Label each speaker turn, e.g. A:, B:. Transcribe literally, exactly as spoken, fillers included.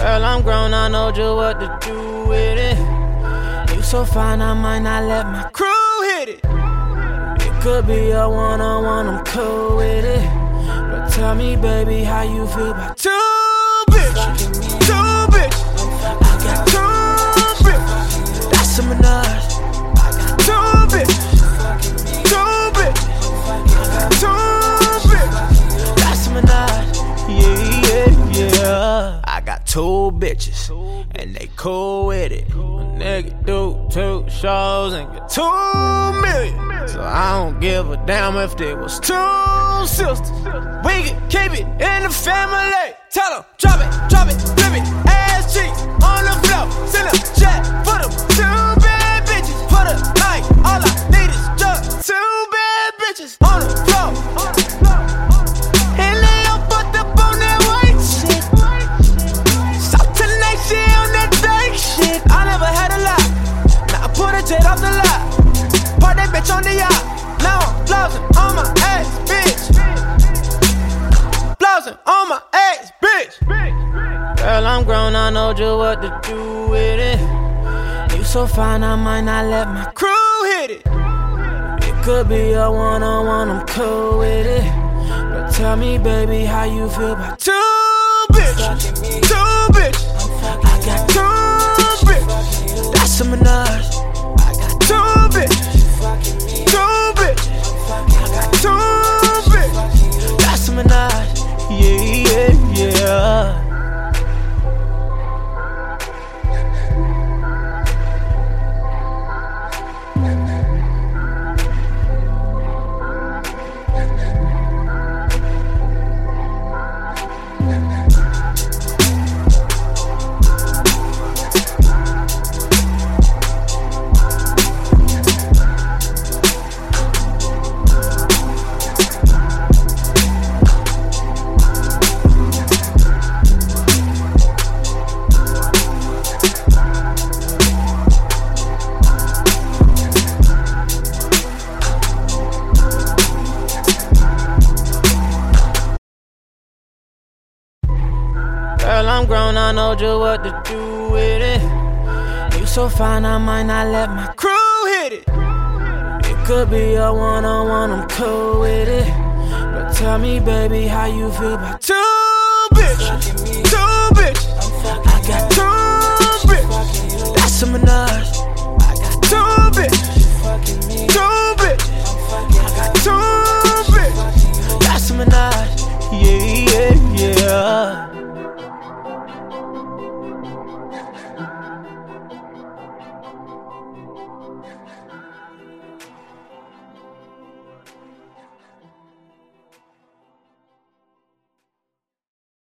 A: Girl, I'm grown, I know just what to do with it. You so fine, I might not let my crew hit it. It could be a one-on-one, I'm cool with it. But tell me, baby, how you feel about two bitches? Two bitches. I got two bitches. That's a menage. I got two bitches. Two bitches. I got two bitches. That's a menage. Yeah, yeah, yeah. I got two bitches, and they cool with it. A nigga do two shows and get two million. So I don't give a damn if there was two sisters. We can keep it in the family. Tell them, drop it, drop it, flip it, ass cheeks on the floor. Send a check for them two bad bitches. For the night, all I need is just two bad bitches on the floor. And lay up fucked up on that white shit. South tonight, she on that dark shit. I never had a lot. Now I put a jet off the lot. Park that bitch on the yacht. Now I'm flossing on my ass, bitch. Flossing on my ass, bitch. Girl, I'm grown, I know just what to do with it. You so fine, I might not let my crew hit it. It could be a one-on-one, I'm cool with it. But tell me, baby, how you feel about two bitches? Two bitches. I got two bitches. That's a menage. I got two bitches. Two bitches. I got two bitches. That's a menage. Yeah, yeah, yeah. Girl, I'm grown, I know just what to do with it. You so fine, I might not let my crew hit it. It could be a one-on-one, I'm cool with it. But tell me, baby, how you feel about two bitches? Two